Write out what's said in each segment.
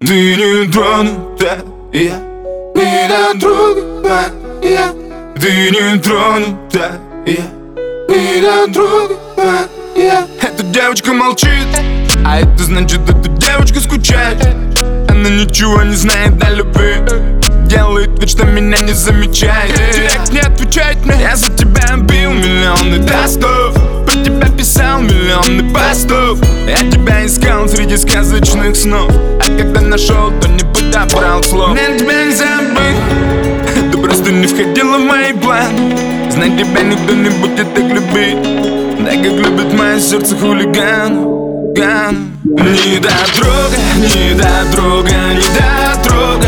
Ты не тронутая, недотрогая. Ты не тронутая, недотрогая. Эта девочка молчит, а это значит, эта девочка скучает. Она ничего не знает о любви, делает вид, что меня не замечает. Директ не отвечает мне. Я за тебя бил миллионы тостов, про тебя писал миллионы постов. Я тебя искал среди сказочных снов, а когда нашел, то не подобрал слов. Мне тебя не забыть, ты просто не входила в мои планы. Знать тебя никто не будет так любить, так как любит мое сердце хулиган. Недотрога, недотрога, недотрога.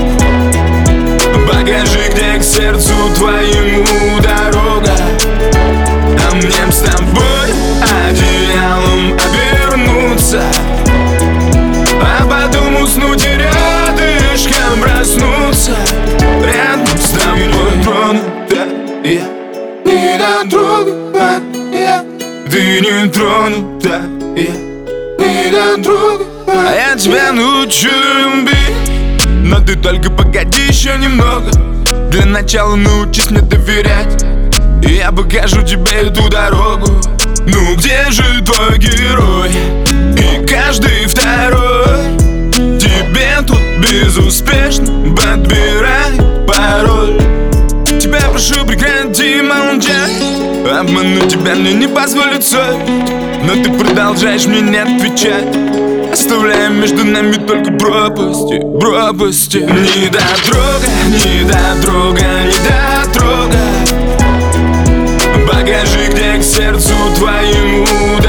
Покажи, где к сердцу твоему дорога. А мне с тобой одеялом обернуться, а потом уснуть и рядышком проснуться. Рядом с тобой тронутая, недотрога. Ты не тронутая, недотрога. А я тебя научу любить, но ты только погоди еще немного. Для начала научись мне доверять, и я покажу тебе эту дорогу. Ну где же твой герой? И каждый второй тебе тут безуспешно подбирает пароль. Тебя прошу, прекрати молчать, обмануть тебя мне не позволит совесть, но ты продолжаешь мне не отвечать, оставляя между нами только пропасти, пропасти. Недотрога, недотрога, недотрога. Покажи, где к сердцу твоему